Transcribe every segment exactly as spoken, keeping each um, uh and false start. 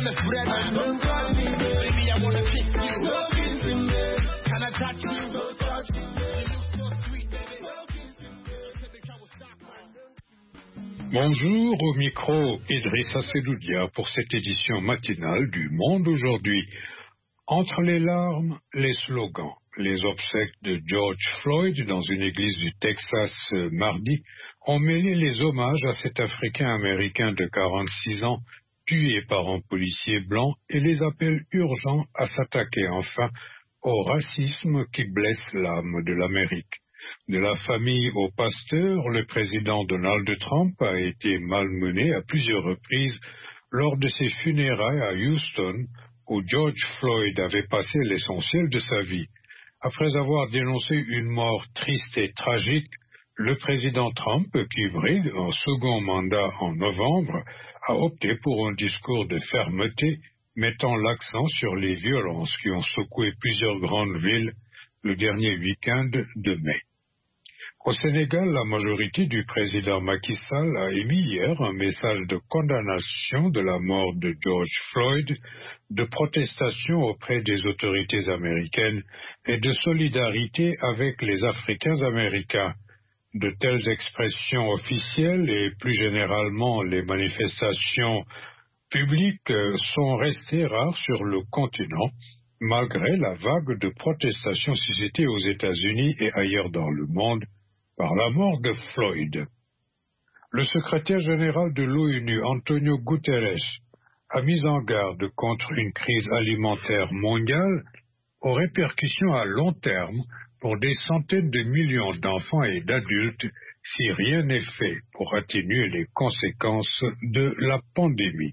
the bread and don't touch me, baby, I wanna kiss you. No kissing, baby. Can I touch you? No touch me, baby. You look so sweet, baby. No kissing, baby. Bonjour, au micro Idrissa Sedoudia pour cette édition matinale du Monde aujourd'hui. Entre les larmes, les slogans. Les obsèques de George Floyd dans une église du Texas euh, mardi ont mêlé les hommages à cet Africain-Américain de quarante-six ans tué par un policier blanc et les appels urgents à s'attaquer enfin au racisme qui blesse l'âme de l'Amérique. De la famille au pasteur, le président Donald Trump a été malmené à plusieurs reprises lors de ses funérailles à Houston, où George Floyd avait passé l'essentiel de sa vie. Après avoir dénoncé une mort triste et tragique, le président Trump, qui brille un second mandat en novembre, a opté pour un discours de fermeté mettant l'accent sur les violences qui ont secoué plusieurs grandes villes le dernier week-end de mai. Au Sénégal, la majorité du président Macky Sall a émis hier un message de condamnation de la mort de George Floyd, de protestation auprès des autorités américaines et de solidarité avec les Africains américains. De telles expressions officielles et plus généralement les manifestations publiques sont restées rares sur le continent, malgré la vague de protestations suscitée aux États-Unis et ailleurs dans le monde par la mort de Floyd. Le secrétaire général de l'ONU, Antonio Guterres, a mis en garde contre une crise alimentaire mondiale aux répercussions à long terme pour des centaines de millions d'enfants et d'adultes si rien n'est fait pour atténuer les conséquences de la pandémie.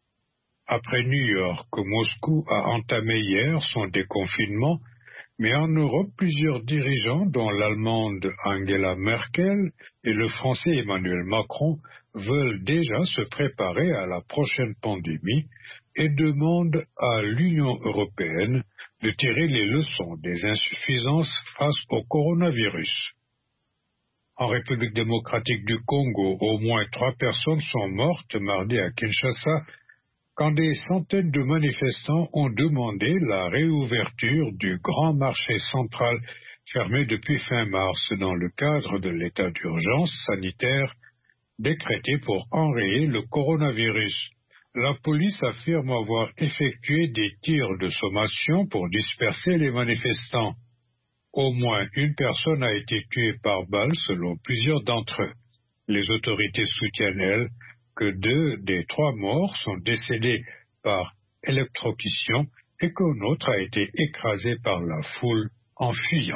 Après New York, Moscou a entamé hier son déconfinement, mais en Europe, plusieurs dirigeants, dont l'Allemande Angela Merkel et le Français Emmanuel Macron, veulent déjà se préparer à la prochaine pandémie et demandent à l'Union européenne de tirer les leçons des insuffisances face au coronavirus. En République démocratique du Congo, au moins trois personnes sont mortes mardi à Kinshasa quand des centaines de manifestants ont demandé la réouverture du grand marché central fermé depuis fin mars dans le cadre de l'état d'urgence sanitaire décrété pour enrayer le coronavirus. La police affirme avoir effectué des tirs de sommation pour disperser les manifestants. Au moins une personne a été tuée par balle selon plusieurs d'entre eux. Les autorités soutiennent, elles, que deux des trois morts sont décédés par électrocution et qu'un autre a été écrasé par la foule en fuyant.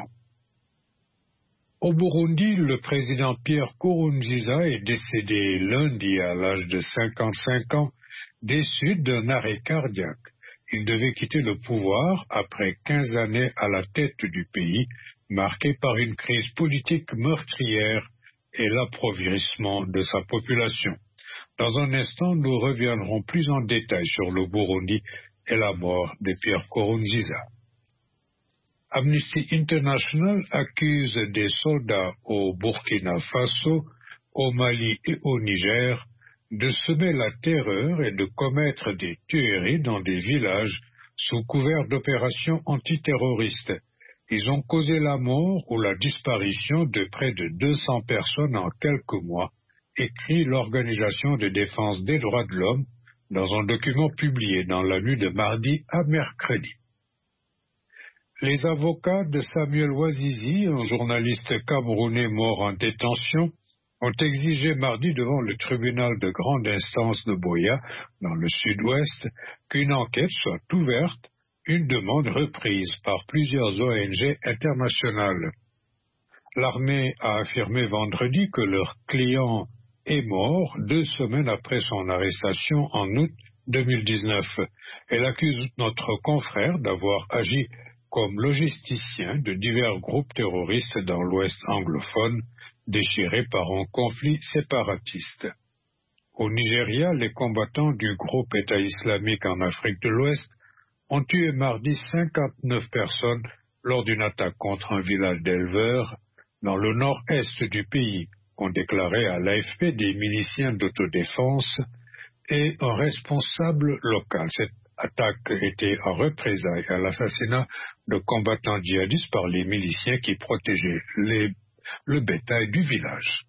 Au Burundi, le président Pierre Nkurunziza est décédé lundi à l'âge de cinquante-cinq ans des suites d'un arrêt cardiaque. Il devait quitter le pouvoir après quinze années à la tête du pays, marqué par une crise politique meurtrière et l'appauvrissement de sa population. Dans un instant, nous reviendrons plus en détail sur le Burundi et la mort de Pierre Nkurunziza. Amnesty International accuse des soldats au Burkina Faso, au Mali et au Niger de semer la terreur et de commettre des tueries dans des villages sous couvert d'opérations antiterroristes. Ils ont causé la mort ou la disparition de près de deux cents personnes en quelques mois, écrit l'Organisation de défense des droits de l'homme dans un document publié dans la nuit de mardi à mercredi. Les avocats de Samuel Ouazizi, un journaliste camerounais mort en détention, ont exigé mardi devant le tribunal de grande instance de Boya, dans le sud-ouest, qu'une enquête soit ouverte, une demande reprise par plusieurs O N G internationales. L'armée a affirmé vendredi que leur client est mort deux semaines après son arrestation en août deux mille dix-neuf. Elle accuse notre confrère d'avoir agi comme logisticien de divers groupes terroristes dans l'Ouest anglophone, déchirés par un conflit séparatiste. Au Nigeria, les combattants du groupe État islamique en Afrique de l'Ouest ont tué mardi cinquante-neuf personnes lors d'une attaque contre un village d'éleveurs dans le nord-est du pays, ont déclaré à l'A F P des miliciens d'autodéfense et un responsable local. Cette attaque était en représailles à l'assassinat de combattants djihadistes par les miliciens qui protégeaient les, le bétail du village.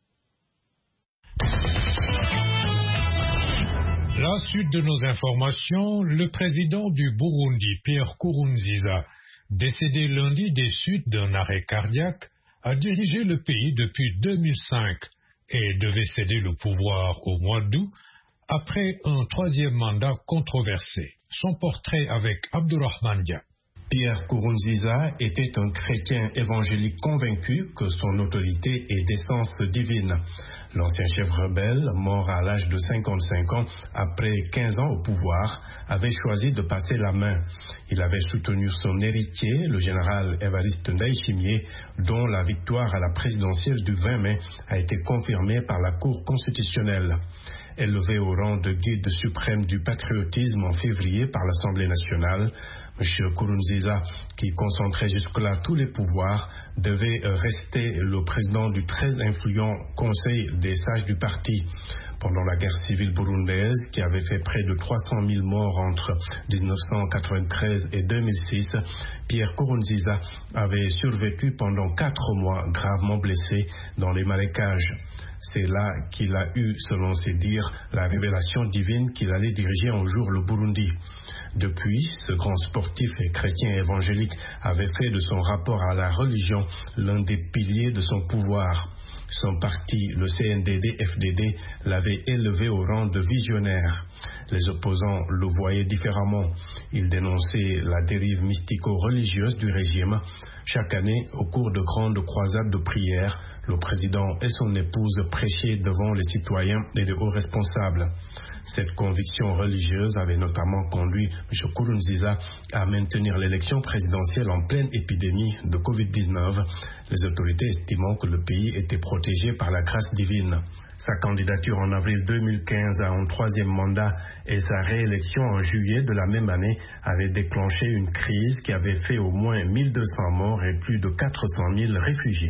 La suite de nos informations, le président du Burundi, Pierre Nkurunziza, décédé lundi des suites d'un arrêt cardiaque, a dirigé le pays depuis deux mille cinq et devait céder le pouvoir au mois d'août après un troisième mandat controversé. Son portrait avec Abdourahmane Dia. Pierre Nkurunziza était un chrétien évangélique convaincu que son autorité est d'essence divine. L'ancien chef rebelle, mort à l'âge de cinquante-cinq ans, après quinze ans au pouvoir, avait choisi de passer la main. Il avait soutenu son héritier, le général Évariste Ndayishimiye, dont la victoire à la présidentielle du vingt mai a été confirmée par la Cour constitutionnelle. Élevé au rang de guide suprême du patriotisme en février par l'Assemblée nationale, M. Nkurunziza, qui concentrait jusque-là tous les pouvoirs, devait rester le président du très influent Conseil des sages du parti. Pendant la guerre civile burundaise, qui avait fait près de trois cent mille morts entre dix-neuf cent quatre-vingt-treize et deux mille six, Pierre Nkurunziza avait survécu pendant quatre mois gravement blessé dans les marécages. C'est là qu'il a eu, selon ses dires, la révélation divine qu'il allait diriger un jour le Burundi. Depuis, ce grand sportif et chrétien évangélique avait fait de son rapport à la religion l'un des piliers de son pouvoir. Son parti, le C N D D F D D, l'avait élevé au rang de visionnaire. Les opposants le voyaient différemment. Ils dénonçaient la dérive mystico-religieuse du régime. Chaque année, au cours de grandes croisades de prière, le président et son épouse prêchaient devant les citoyens et les hauts responsables. Cette conviction religieuse avait notamment conduit M. Nkurunziza à maintenir l'élection présidentielle en pleine épidémie de covid dix-neuf, les autorités estimant que le pays était protégé par la grâce divine. Sa candidature en avril deux mille quinze à un troisième mandat et sa réélection en juillet de la même année avaient déclenché une crise qui avait fait au moins mille deux cents morts et plus de quatre cent mille réfugiés.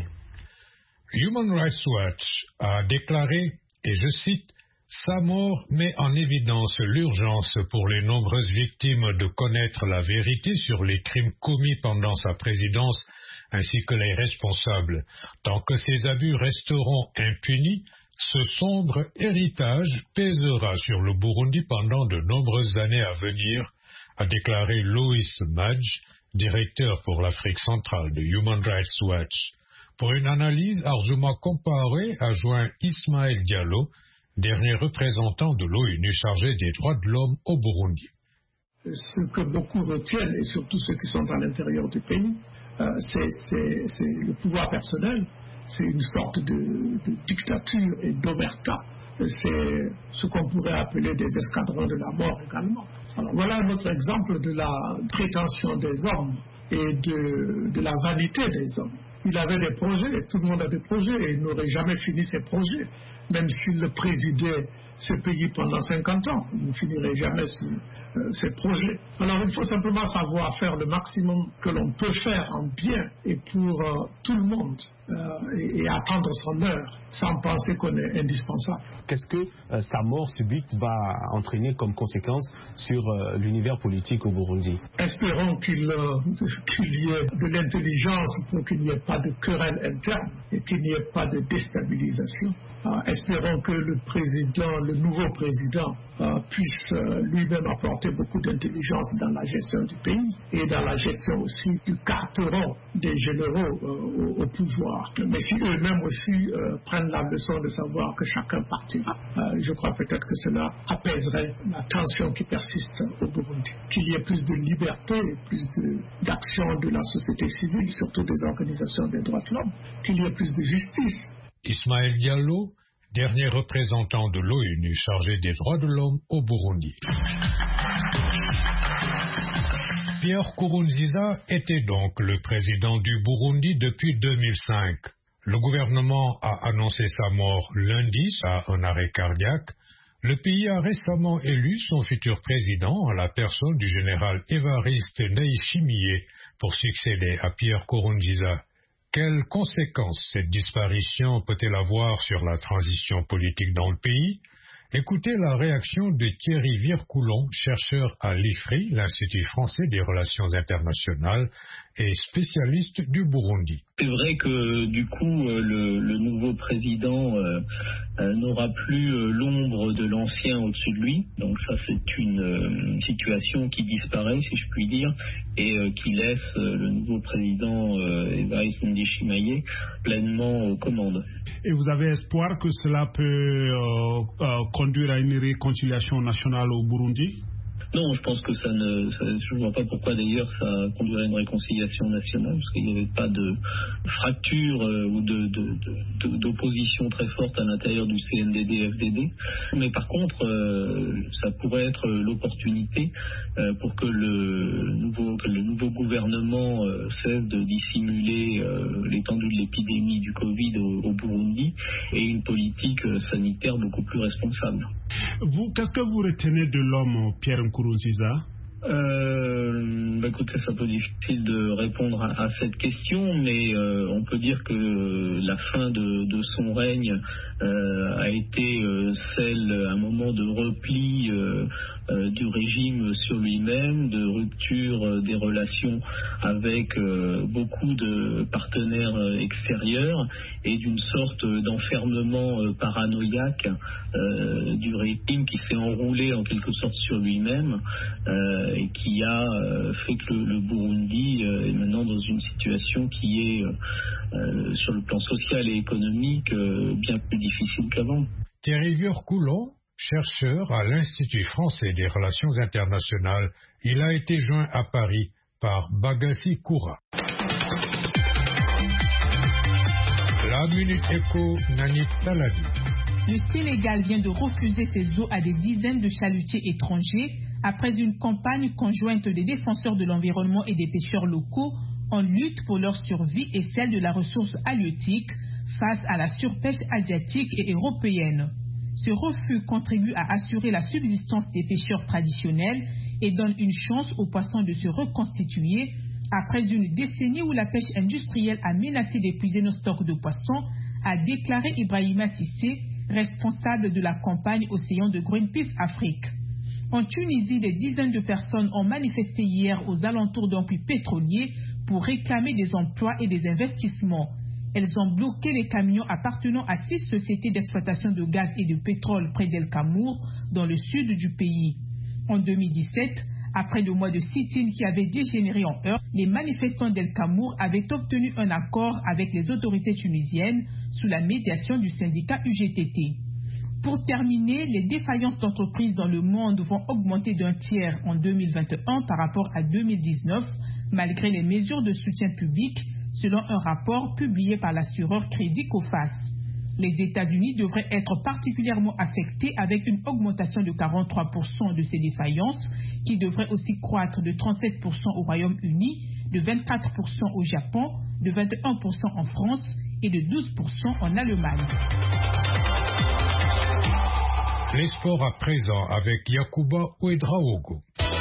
Human Rights Watch a déclaré, et je cite, « Sa mort met en évidence l'urgence pour les nombreuses victimes de connaître la vérité sur les crimes commis pendant sa présidence ainsi que les responsables. Tant que ces abus resteront impunis, ce sombre héritage pèsera sur le Burundi pendant de nombreuses années à venir », a déclaré Loïs Madj, directeur pour l'Afrique centrale de Human Rights Watch. Pour une analyse, Arzouma Compaoré a joint Ismaël Diallo, dernier représentant de l'ONU chargé des droits de l'homme au Burundi. Ce que beaucoup retiennent, et surtout ceux qui sont à l'intérieur du pays, euh, c'est le pouvoir personnel, c'est une sorte de, de dictature et d'omerta. C'est ce qu'on pourrait appeler des escadrons de la mort également. Alors, voilà un autre exemple de la prétention des hommes et de, de la vanité des hommes. Il avait des projets, tout le monde a des projets, et il n'aurait jamais fini ses projets, même s'il le présidait ce pays pendant cinquante ans. Il ne finirait jamais ce, euh, ses projets. Alors il faut simplement savoir faire le maximum que l'on peut faire en bien et pour euh, tout le monde, euh, et, et attendre son heure, sans penser qu'on est indispensable. Qu'est-ce que euh, sa mort subite va entraîner comme conséquence sur euh, l'univers politique au Burundi? Espérons qu'il euh, qu'il y ait de l'intelligence pour qu'il n'y ait pas de querelle interne et qu'il n'y ait pas de déstabilisation. Euh, espérons que le président, le nouveau président, euh, puisse euh, lui-même apporter beaucoup d'intelligence dans la gestion du pays et dans la gestion aussi du carteron des généraux euh, au, au pouvoir. Mais si eux-mêmes aussi euh, prennent la leçon de savoir que chacun partira, euh, je crois peut-être que cela apaiserait la tension qui persiste au Burundi. Qu'il y ait plus de liberté, plus d'action de, de la société civile, surtout des organisations des droits de l'homme, qu'il y ait plus de justice. Ismaël Diallo, dernier représentant de l'ONU chargé des droits de l'homme au Burundi. Pierre Nkurunziza était donc le président du Burundi depuis deux mille cinq. Le gouvernement a annoncé sa mort lundi à un arrêt cardiaque. Le pays a récemment élu son futur président à la personne du général Évariste Ndayishimiye pour succéder à Pierre Nkurunziza. Quelles conséquences cette disparition peut-elle avoir sur la transition politique dans le pays? Écoutez la réaction de Thierry Vircoulon, chercheur à l'I F R I, l'Institut français des relations internationales, et spécialiste du Burundi. C'est vrai que du coup, le, le nouveau président euh, euh, n'aura plus euh, l'ombre de l'ancien au-dessus de lui. Donc ça, c'est une euh, situation qui disparaît, si je puis dire, et euh, qui laisse euh, le nouveau président euh, Evariste Ndayishimiye pleinement aux commandes. Et vous avez espoir que cela peut euh, euh, conduire à une réconciliation nationale au Burundi ? Non, je pense que ça ne... Ça, je ne vois pas pourquoi d'ailleurs ça conduirait à une réconciliation nationale, parce qu'il n'y avait pas de fracture euh, ou de, de, de, de, d'opposition très forte à l'intérieur du C N D D F D D. Mais par contre, euh, ça pourrait être l'opportunité euh, pour que le nouveau, que le nouveau gouvernement euh, cesse de dissimuler euh, l'étendue de l'épidémie du Covid au, au Burundi et une politique euh, sanitaire beaucoup plus responsable. Vous, qu'est-ce que vous retenez de l'homme Pierre Nkurunziza ? Euh, bah écoutez, c'est un peu difficile de répondre à, à cette question, mais euh, on peut dire que la fin de, de son règne euh, a été euh, celle, un moment de repli euh, euh, du régime sur lui-même, de rupture euh, des relations avec euh, beaucoup de partenaires euh, extérieurs et d'une sorte d'enfermement euh, paranoïaque euh, du régime qui s'est enroulé en quelque sorte sur lui-même. Euh, et qui a euh, fait que le, le Burundi euh, est maintenant dans une situation qui est, euh, sur le plan social et économique, euh, bien plus difficile qu'avant. Thierry Vircoulon, chercheur à l'Institut français des relations internationales, il a été joint à Paris par Bagassi Koura. La Minute Éco, Nanit Taladi. Le Sénégal vient de refuser ses eaux à des dizaines de chalutiers étrangers après une campagne conjointe des défenseurs de l'environnement et des pêcheurs locaux en lutte pour leur survie et celle de la ressource halieutique face à la surpêche asiatique et européenne. Ce refus contribue à assurer la subsistance des pêcheurs traditionnels et donne une chance aux poissons de se reconstituer après une décennie où la pêche industrielle a menacé d'épuiser nos stocks de poissons, a déclaré Ibrahima Cissé, responsable de la campagne Océan de Greenpeace Afrique. En Tunisie, des dizaines de personnes ont manifesté hier aux alentours d'un puits pétrolier pour réclamer des emplois et des investissements. Elles ont bloqué les camions appartenant à six sociétés d'exploitation de gaz et de pétrole près d'El Kamour, dans le sud du pays. En deux mille dix-sept, après deux mois de sit-in qui avaient dégénéré en heurts, les manifestants d'El Kamour avaient obtenu un accord avec les autorités tunisiennes sous la médiation du syndicat U G T T. Pour terminer, les défaillances d'entreprises dans le monde vont augmenter d'un tiers en deux mille vingt et un par rapport à deux mille dix-neuf, malgré les mesures de soutien public, selon un rapport publié par l'assureur Crédit Coface. Les États-Unis devraient être particulièrement affectés avec une augmentation de quarante-trois pour cent de ces défaillances, qui devrait aussi croître de trente-sept pour cent au Royaume-Uni, de vingt-quatre pour cent au Japon, de vingt et un pour cent en France et de douze pour cent en Allemagne. Les sports à présent avec Yacouba Ouedraogo.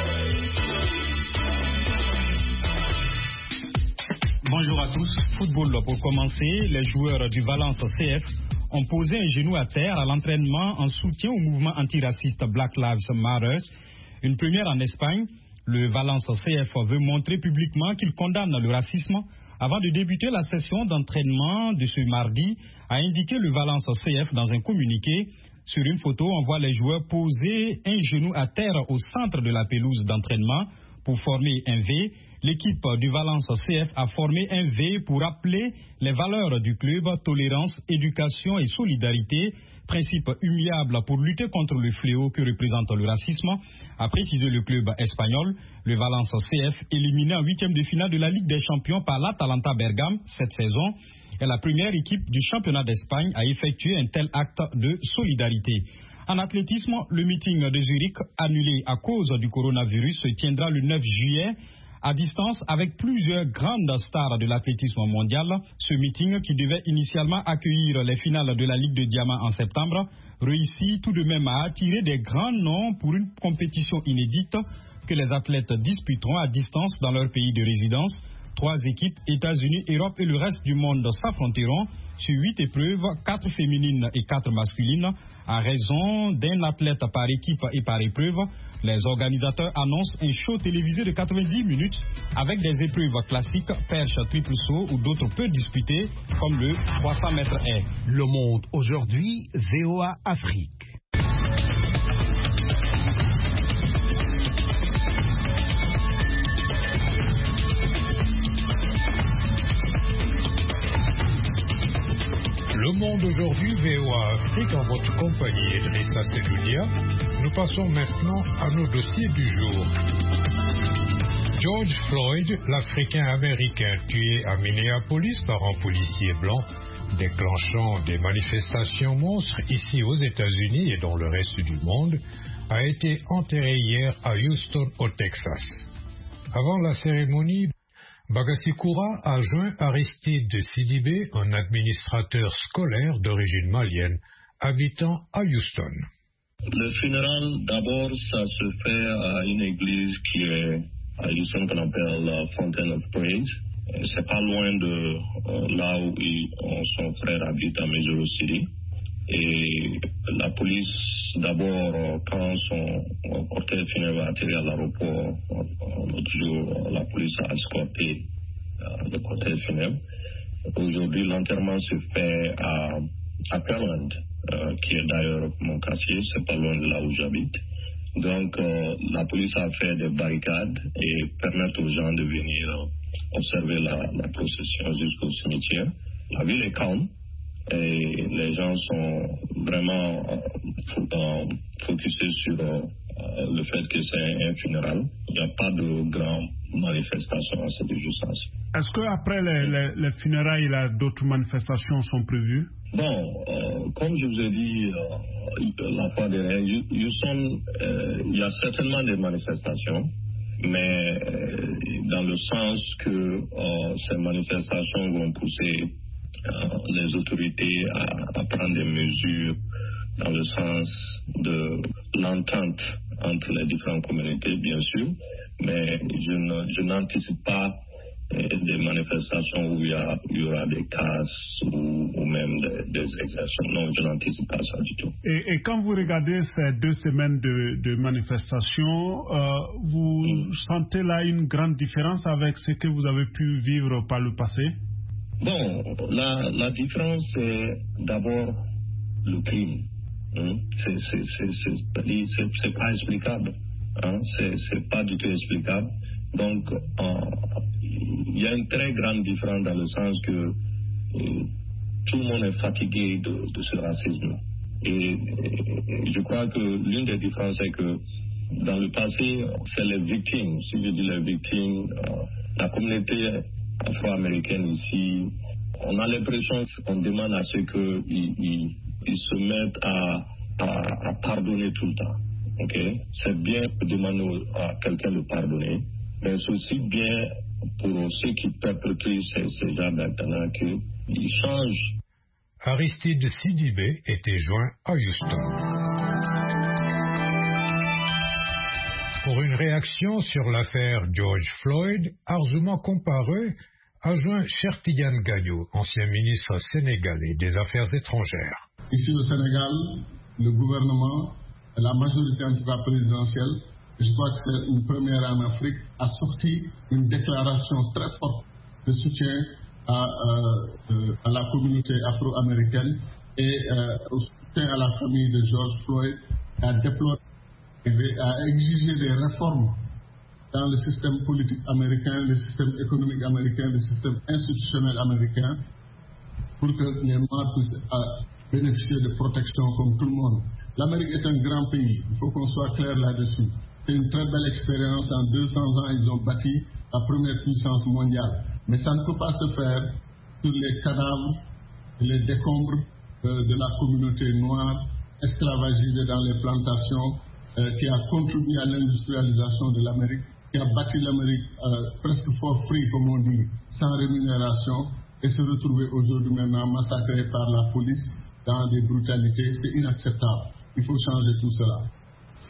Bonjour à tous. Football pour commencer. Les joueurs du Valence C F ont posé un genou à terre à l'entraînement en soutien au mouvement antiraciste Black Lives Matter. Une première en Espagne. Le Valence C F veut montrer publiquement qu'il condamne le racisme. Avant de débuter la session d'entraînement de ce mardi, a indiqué le Valence C F dans un communiqué. Sur une photo, on voit les joueurs poser un genou à terre au centre de la pelouse d'entraînement pour former un V. L'équipe du Valence C F a formé un V pour rappeler les valeurs du club, tolérance, éducation et solidarité, principe immuable pour lutter contre le fléau que représente le racisme, a précisé le club espagnol. Le Valence C F, éliminé en huitième de finale de la Ligue des Champions par l'Atalanta Bergame cette saison, est la première équipe du championnat d'Espagne à effectuer un tel acte de solidarité. En athlétisme, le meeting de Zurich, annulé à cause du coronavirus, se tiendra le neuf juillet à distance avec plusieurs grandes stars de l'athlétisme mondial. Ce meeting, qui devait initialement accueillir les finales de la Ligue de Diamant en septembre, réussit tout de même à attirer des grands noms pour une compétition inédite que les athlètes disputeront à distance dans leur pays de résidence. Trois équipes, États-Unis, Europe et le reste du monde, s'affronteront. sur huit épreuves, quatre féminines et quatre masculines, à raison d'un athlète par équipe et par épreuve. Les organisateurs annoncent un show télévisé de quatre-vingt-dix minutes avec des épreuves classiques, perche, triple saut ou d'autres peu disputées comme le trois cents mètres haies. Le Monde aujourd'hui, V O A Afrique. Le Monde aujourd'hui, V O A Afrique, en votre compagnie, Idrissa Seloudia. Nous passons maintenant à nos dossiers du jour. George Floyd, l'Africain-Américain tué à Minneapolis par un policier blanc, déclenchant des manifestations monstres ici aux États-Unis et dans le reste du monde, a été enterré hier à Houston, au Texas. Avant la cérémonie, Bagasikura a joint Aristide Sidibé, un administrateur scolaire d'origine malienne, habitant à Houston. Le funérail, d'abord, ça se fait à une église qui est à Houston, qu'on appelle la Fountain of Praise. C'est pas loin de euh, là où il, son frère habite à Missouri City. Et la police, d'abord, quand son cortège funéraire a atterri à l'aéroport, l'autre jour, la police a escorté euh, le cortège funéraire. Aujourd'hui, l'enterrement se fait à, à Pearland, euh, qui est d'ailleurs mon quartier, c'est pas loin de là où j'habite. Donc, euh, la police a fait des barricades et permettre aux gens de venir euh, observer la, la procession jusqu'au cimetière. La ville est calme. Et les gens sont vraiment euh, focusés sur euh, le fait que c'est un funérail. Il n'y a pas de grandes manifestations à cette urgence. Est-ce qu'après les, les, les funérailles, d'autres manifestations sont prévues? Bon, euh, comme je vous ai dit euh, la fois dernière, Houston, euh, il y a certainement des manifestations, mais euh, dans le sens que euh, ces manifestations vont pousser Euh, les autorités à, à prendre des mesures dans le sens de l'entente entre les différentes communautés, bien sûr, mais je, ne, je n'anticipe pas euh, des manifestations où il y, a, il y aura des casses ou, ou même des, des exactions. Non, je n'anticipe pas ça du tout. Et, et quand vous regardez ces deux semaines de, de manifestations, euh, vous mm. sentez là une grande différence avec ce que vous avez pu vivre par le passé? Bon, la, la différence, c'est d'abord le crime. Hein? C'est, c'est, c'est, c'est, c'est, c'est pas explicable. Hein? C'est, c'est pas du tout explicable. Donc, il y a une très grande différence dans le sens que euh, tout le monde est fatigué de, de ce racisme. Et, et je crois que l'une des différences, c'est que dans le passé, c'est les victimes. Si je dis les victimes, euh, la communauté afro-américaine ici, on a l'impression qu'on demande à ceux qu'ils ils, ils se mettent à, à, à pardonner tout le temps. Okay? C'est bien de demander à quelqu'un de pardonner, mais c'est aussi bien pour ceux qui perpétuent ces, ces gens maintenant qu'ils changent. Aristide Sidibé était joint à Houston. Pour une réaction sur l'affaire George Floyd, Arzouma Comparé a joint Chertidiane Gadio, ancien ministre sénégalais des Affaires étrangères. Ici au Sénégal, le gouvernement, la majorité en tout cas présidentielle, je crois que c'est une première en Afrique, a sorti une déclaration très forte de soutien à, euh, à la communauté afro-américaine et euh, au soutien à la famille de George Floyd, a déploré, a exigé des réformes dans le système politique américain, le système économique américain, le système institutionnel américain, pour que les Noirs puissent euh, bénéficier de protection comme tout le monde. L'Amérique est un grand pays, il faut qu'on soit clair là-dessus. C'est une très belle expérience. En deux cents ans, ils ont bâti la première puissance mondiale. Mais ça ne peut pas se faire sur les cadavres et les décombres euh, de la communauté noire esclavagisée dans les plantations, euh, qui a contribué à l'industrialisation de l'Amérique, qui a bâti l'Amérique euh, presque for free, comme on dit, sans rémunération, et se retrouver aujourd'hui maintenant massacré par la police dans des brutalités. C'est inacceptable. Il faut changer tout cela.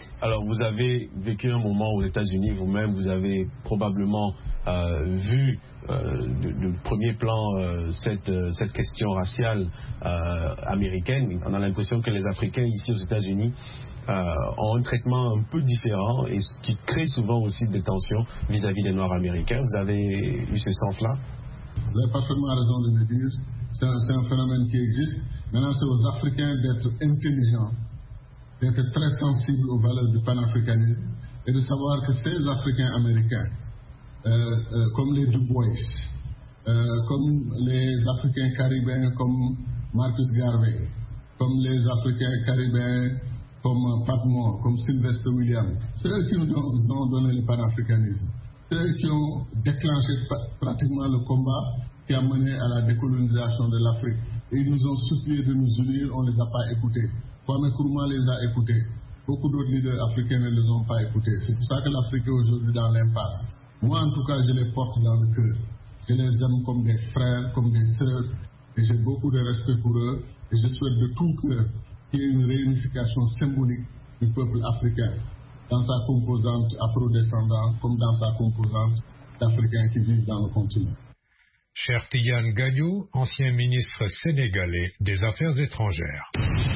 Alors, vous avez vécu un moment aux États-Unis vous-même, vous avez probablement euh, vu euh, de, de premier plan euh, cette, euh, cette question raciale euh, américaine. On a l'impression que les Africains ici aux États-Unis euh, ont un traitement un peu différent et ce qui crée souvent aussi des tensions vis-à-vis des Noirs américains. Vous avez eu ce sens-là? Vous avez parfaitement raison de le dire. C'est un, c'est un phénomène qui existe. Maintenant, c'est aux Africains d'être intelligents, d'être très sensibles aux valeurs du panafricanisme et de savoir que ces Africains américains, euh, euh, comme les Du Bois, euh, comme les Africains caribéens comme Marcus Garvey, comme les Africains caribéens comme Pat Moore, comme Sylvester Williams, c'est eux qui nous ont donné le panafricanisme. C'est eux qui ont déclenché pratiquement le combat qui a mené à la décolonisation de l'Afrique. Et ils nous ont supplié de nous unir, on ne les a pas écoutés. Kwame Nkrumah les a écoutés. Beaucoup d'autres leaders africains ne les ont pas écoutés. C'est pour ça que l'Afrique est aujourd'hui dans l'impasse. Moi, en tout cas, je les porte dans le cœur. Je les aime comme des frères, comme des sœurs. Et j'ai beaucoup de respect pour eux. Et je souhaite de tout cœur qu'il y ait une réunification symbolique du peuple africain dans sa composante afro-descendante comme dans sa composante d'Africains qui vivent dans le continent. Cher Tidiane Gadio, ancien ministre sénégalais des Affaires étrangères.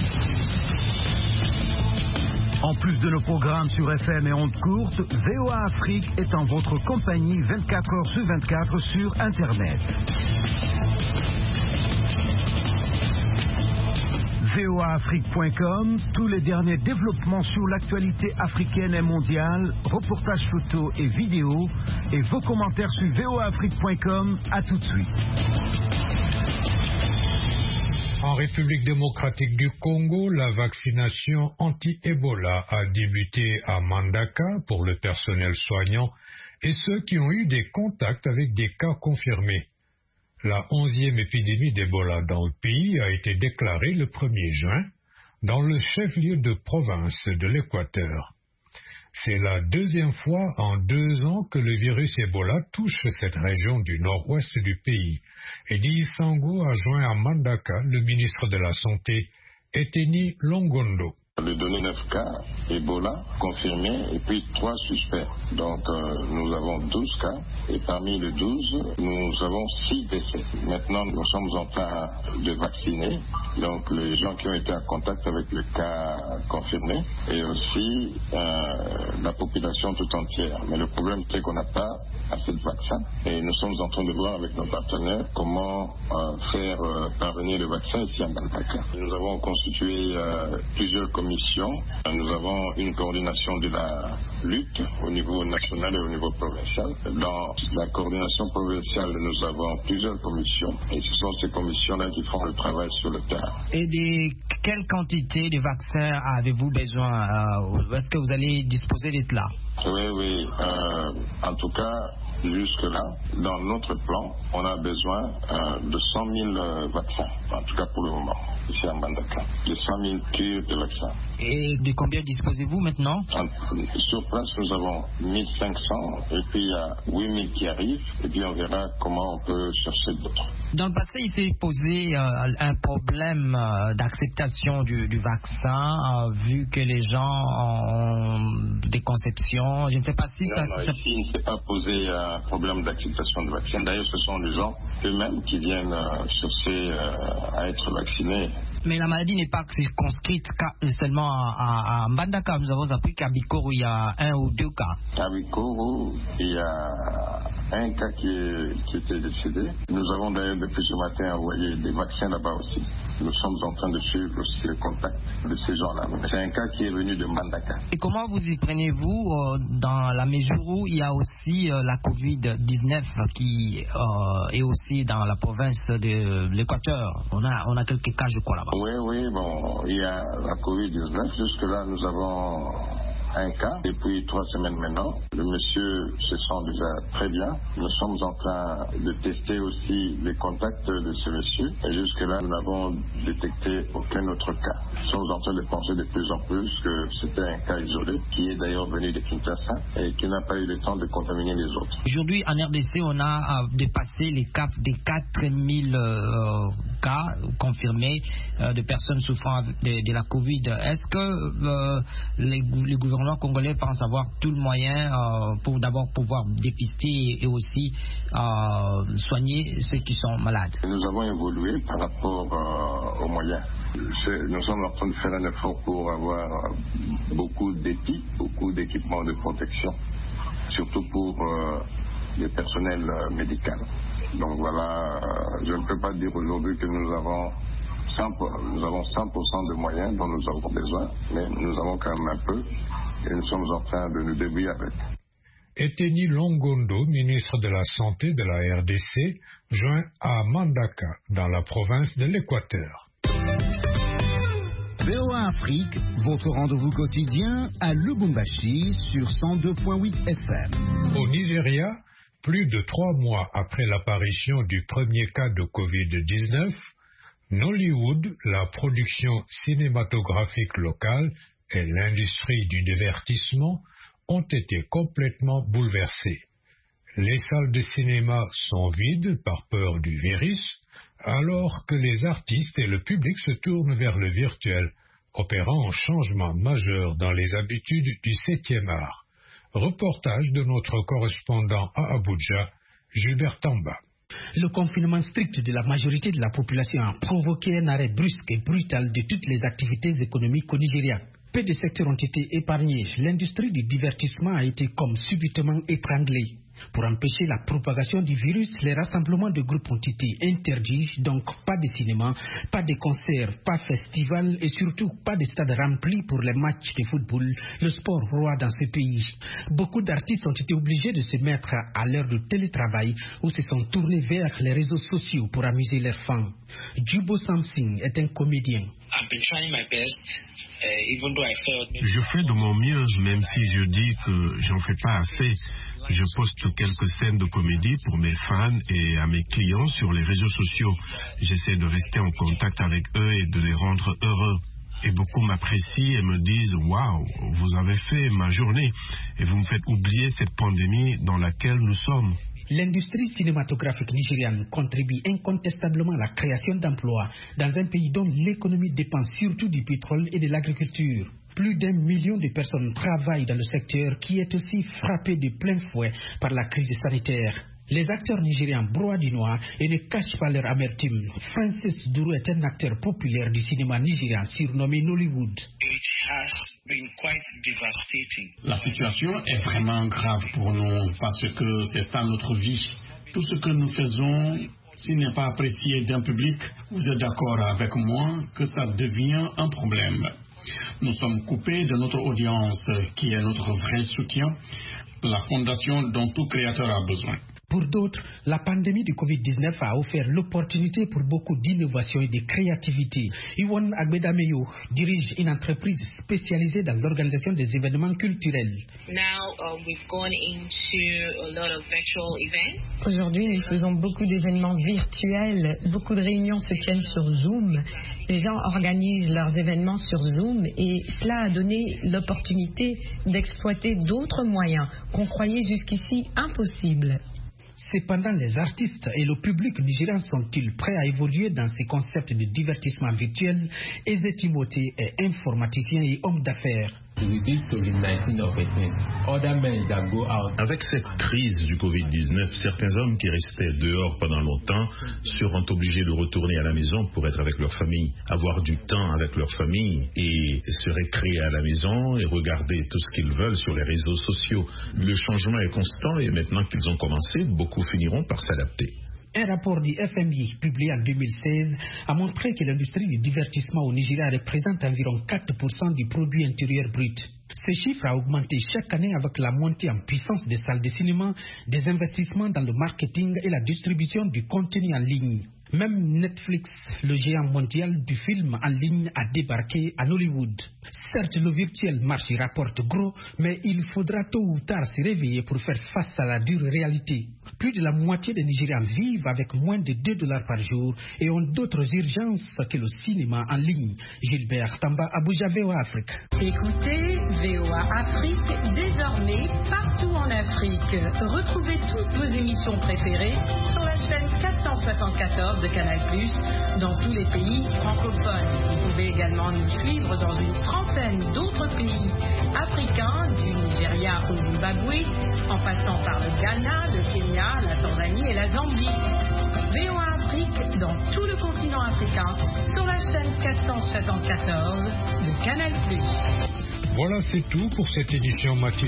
En plus de nos programmes sur F M et ondes courtes, V O A Afrique est en votre compagnie vingt-quatre heures sur vingt-quatre sur Internet. V O A Afrique point com, tous les derniers développements sur l'actualité africaine et mondiale, reportages photos et vidéos, et vos commentaires sur V O A Afrique point com. À tout de suite. En République démocratique du Congo, la vaccination anti-Ebola a débuté à Mandaka pour le personnel soignant et ceux qui ont eu des contacts avec des cas confirmés. La onzième épidémie d'Ebola dans le pays a été déclarée le premier juin dans le chef-lieu de province de l'Équateur. C'est la deuxième fois en deux ans que le virus Ebola touche cette région du nord-ouest du pays. Eddie Sango a joint à Mandaka le ministre de la Santé, Eteni Longondo. De donner neuf cas Ebola confirmés et puis trois suspects. Donc euh, nous avons douze cas et parmi les douze, nous avons six décès. Maintenant, nous sommes en train de vacciner donc les gens qui ont été en contact avec le cas confirmé et aussi euh, la population tout entière. Mais le problème, c'est qu'on n'a pas assez de vaccins et nous sommes en train de voir avec nos partenaires comment euh, faire euh, parvenir le vaccin ici à Mandaka. Nous avons constitué euh, plusieurs commissions. Nous avons une coordination de la lutte au niveau national et au niveau provincial. Dans la coordination provinciale, nous avons plusieurs commissions et ce sont ces commissions-là qui font le travail sur le terrain. Et de quelle quantité de vaccins avez-vous besoin? euh, Est-ce que vous allez disposer de cela? Oui, oui. Euh, en tout cas, jusque-là, dans notre plan, on a besoin euh, de cent mille euh, vaccins, en tout cas pour le moment, ici à Mandaka, de cent mille cures de vaccins. Et de combien disposez-vous maintenant? En, sur place, nous avons mille cinq cents, et puis il y a huit mille qui arrivent, et puis on verra comment on peut chercher d'autres. Dans le passé, il s'est posé euh, un problème euh, d'acceptation du, du vaccin, euh, vu que les gens ont des conceptions. Je ne sais pas si non, ça... Non, ça... ici, il ne s'est pas posé un problème d'acceptation du vaccin. D'ailleurs, ce sont les gens eux-mêmes qui viennent euh, chercher euh, à être vaccinés. Mais la maladie n'est pas circonscrite seulement à, à Mbandaka. Nous avons appris qu'à Bikoro, il y a un ou deux cas. À Bikoro, il y a un cas qui, est, qui était décédé. Nous avons d'ailleurs depuis ce matin envoyé des vaccins là-bas aussi. Nous sommes en train de suivre aussi le contact de ces gens-là. C'est un cas qui est venu de Mbandaka. Et comment vous y prenez-vous euh, dans la mesure où il y a aussi euh, la covid dix-neuf qui euh, est aussi dans la province de l'Équateur? On a, on a quelques cas, je crois, là-bas. Oui, oui, bon, il y a la covid dix-neuf. Jusque-là, nous avons un cas. Et puis trois semaines maintenant, le monsieur se sent déjà très bien. Nous sommes en train de tester aussi les contacts de ce monsieur. Et jusque-là, nous n'avons détecté aucun autre cas. Nous sommes en train de penser de plus en plus que c'était un cas isolé, qui est d'ailleurs venu de Kinshasa et qui n'a pas eu le temps de contaminer les autres. Aujourd'hui, en R D C, on a dépassé les cap des quatre mille euh, cas confirmés euh, de personnes souffrant de, de la Covid. Est-ce que euh, les, les gouvernements congolais pensent avoir tout le moyen euh, pour d'abord pouvoir dépister et aussi euh, soigner ceux qui sont malades? Nous avons évolué par rapport euh, aux moyens. Nous sommes en train de faire un effort pour avoir beaucoup d'épis, beaucoup d'équipements de protection, surtout pour euh, les personnels euh, médicaux. Donc voilà, euh, je ne peux pas dire aujourd'hui que nous avons cent pour cent, nous avons cent pour cent de moyens dont nous avons besoin, mais nous avons quand même un peu et nous sommes en train de nous débrouiller avec. Eteni Longondo, ministre de la Santé de la R D C, joint à Mandaka, dans la province de l'Équateur. V O A Afrique, votre rendez-vous quotidien à Lubumbashi sur cent deux virgule huit F M. Au Nigeria, plus de trois mois après l'apparition du premier cas de covid dix-neuf, Nollywood, la production cinématographique locale et l'industrie du divertissement ont été complètement bouleversées. Les salles de cinéma sont vides par peur du virus, alors que les artistes et le public se tournent vers le virtuel, opérant un changement majeur dans les habitudes du septième art. Reportage de notre correspondant à Abuja, Gilbert Tamba. Le confinement strict de la majorité de la population a provoqué un arrêt brusque et brutal de toutes les activités économiques au Nigeria. Peu de secteurs ont été épargnés. L'industrie du divertissement a été comme subitement étranglée. Pour empêcher la propagation du virus, les rassemblements de groupes ont été interdits, donc pas de cinéma, pas de concerts, pas de festivals et surtout pas de stades remplis pour les matchs de football, le sport roi dans ce pays. Beaucoup d'artistes ont été obligés de se mettre à l'heure de télétravail ou se sont tournés vers les réseaux sociaux pour amuser leurs fans. Jubo Samsing est un comédien. Je fais de mon mieux, même si je dis que j'en fais pas assez. Je poste quelques scènes de comédie pour mes fans et à mes clients sur les réseaux sociaux. J'essaie de rester en contact avec eux et de les rendre heureux. Et beaucoup m'apprécient et me disent « Waouh, vous avez fait ma journée et vous me faites oublier cette pandémie dans laquelle nous sommes. » L'industrie cinématographique nigériane contribue incontestablement à la création d'emplois dans un pays dont l'économie dépend surtout du pétrole et de l'agriculture. Plus d'un million de personnes travaillent dans le secteur qui est aussi frappé de plein fouet par la crise sanitaire. Les acteurs nigérians broient du noir et ne cachent pas leur amertume. Francis Duru est un acteur populaire du cinéma nigérian surnommé Nollywood. La situation est vraiment grave pour nous parce que c'est ça notre vie. Tout ce que nous faisons, s'il n'est pas apprécié d'un public, vous êtes d'accord avec moi que ça devient un problème. Nous sommes coupés de notre audience qui est notre vrai soutien, la fondation dont tout créateur a besoin. Pour d'autres, la pandémie du covid dix-neuf a offert l'opportunité pour beaucoup d'innovation et de créativité. Iwan Agbedameyo dirige une entreprise spécialisée dans l'organisation des événements culturels. Aujourd'hui, nous faisons beaucoup d'événements virtuels. Beaucoup de réunions se tiennent sur Zoom. Les gens organisent leurs événements sur Zoom et cela a donné l'opportunité d'exploiter d'autres moyens qu'on croyait jusqu'ici impossibles. Cependant, les artistes et le public nigérian sont-ils prêts à évoluer dans ces concepts de divertissement virtuel? Eze Timothée est informaticien et homme d'affaires. Avec cette crise du covid dix-neuf, certains hommes qui restaient dehors pendant longtemps seront obligés de retourner à la maison pour être avec leur famille, avoir du temps avec leur famille et se récréer à la maison et regarder tout ce qu'ils veulent sur les réseaux sociaux. Le changement est constant et maintenant qu'ils ont commencé, beaucoup finiront par s'adapter. Un rapport du F M I publié en deux mille seize a montré que l'industrie du divertissement au Nigeria représente environ quatre pour cent du produit intérieur brut. Ce chiffre a augmenté chaque année avec la montée en puissance des salles de cinéma, des investissements dans le marketing et la distribution du contenu en ligne. Même Netflix, le géant mondial du film en ligne, a débarqué à Hollywood. Certes, le virtuel marché rapporte gros, mais il faudra tôt ou tard se réveiller pour faire face à la dure réalité. Plus de la moitié des Nigérians vivent avec moins de deux dollars par jour et ont d'autres urgences que le cinéma en ligne. Gilbert Tamba, Abuja, V O A Afrique. Écoutez V O A Afrique désormais partout en Afrique. Retrouvez toutes vos émissions préférées sur la chaîne quatre cent soixante-quatorze de Canal plus, dans tous les pays francophones. Vous pouvez également nous suivre dans une trentaine d'autres pays africains, du Nigeria au Zimbabwe, en passant par le Ghana, le Kenya, la Tanzanie et la Zambie. V O A Afrique dans tout le continent africain sur la chaîne quatre cent soixante-quatorze de Canal plus. Voilà, c'est tout pour cette édition matinale.